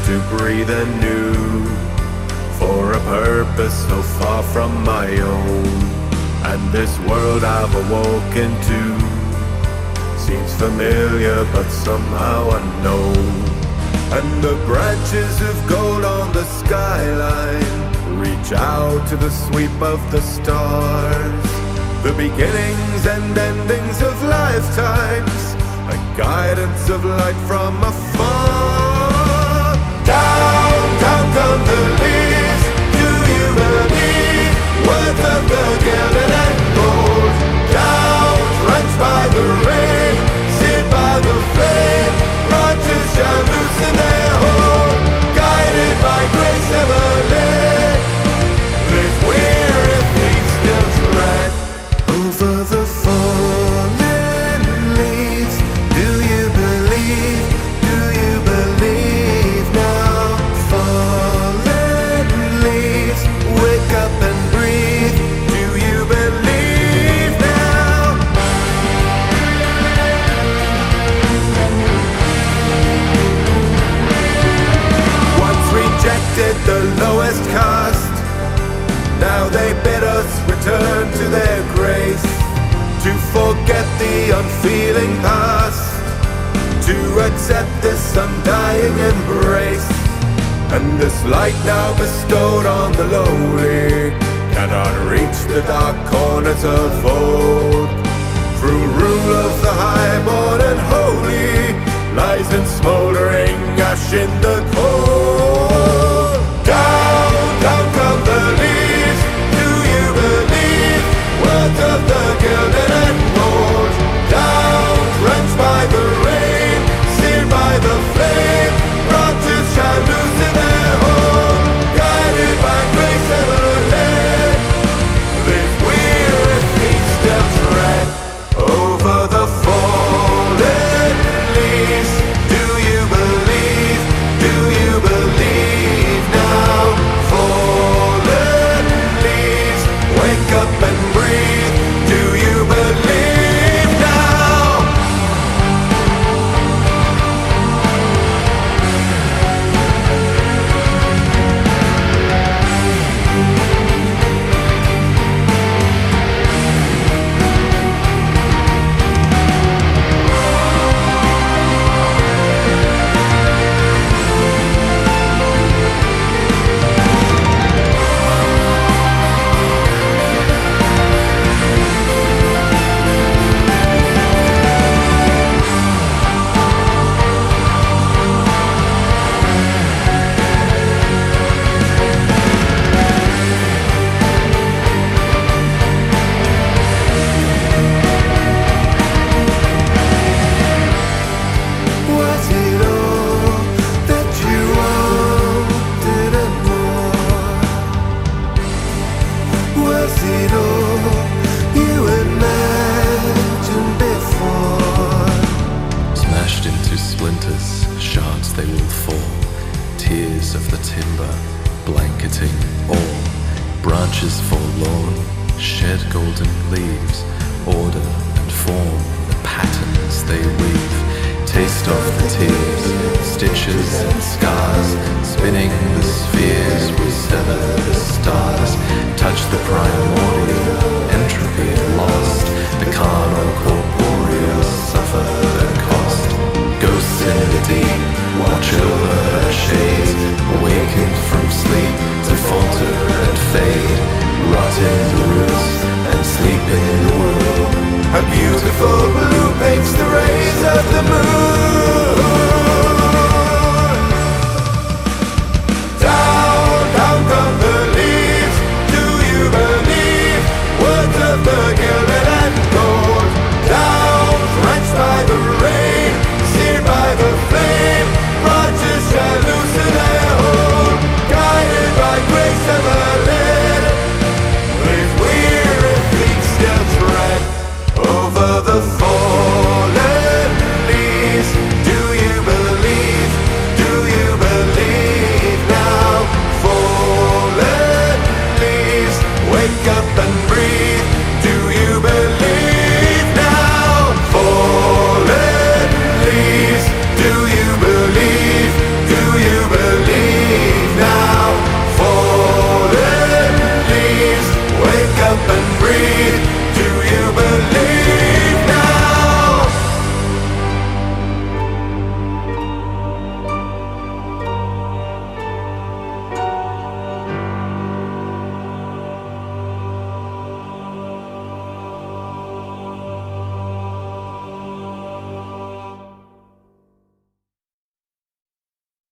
to breathe anew for a purpose so far from my own. And this world I've awoken to seems familiar but somehow unknown. And the branches of gold on the skyline reach out to the sweep of the stars. The beginnings and endings of lifetimes, a guidance of light from afar. Down, down come the leaves. Do you believe words of the gilded and gold? Down, drenched by the rain, seared by the flame, branches shall loosen their hold, guided by grace ever led. Live weary feet still tread over the fallen leaves. Do you believe? Do you believe now? Fallen leaves, wake up and breathe. Do you believe now? Once rejected the lowest caste, now they bid us return to their grace, to forget the unfeeling past, to accept this undying embrace. And this light now bestowed on the lowly cannot reach the dark corners of old. Through rule of the highborn and holy lies in smoldering ash in the cold. Down, down come the leaves. Do you believe words of the gilded and gold? Down, drenched by the rain, seared by the flame, branches shall loosen their hold, guided by grace ever led. Live weary feet still tread over the fallen leaves. Do you believe? Do you believe now? Fallen leaves, wake up and breathe. Do you believe now? Was it all that you wanted and more? Was it all you imagined before? Smashed into splinters, shards they will fall, tears of the timber, blanketing all. Branches forlorn, shed golden leaves, order and form, the patterns they weave. Taste of the tears, stitches and scars, spinning the spheres, we sever the stars. Touch the primordial, entropy lost, the carnal corporeal suffer the cost. Ghosts in the deep, watch over her shades, awakened from sleep to falter and fade, rot in the roots and sleep in the world. A beautiful blue paints the rays of the moon. Down, down come the leaves. Do you believe words of the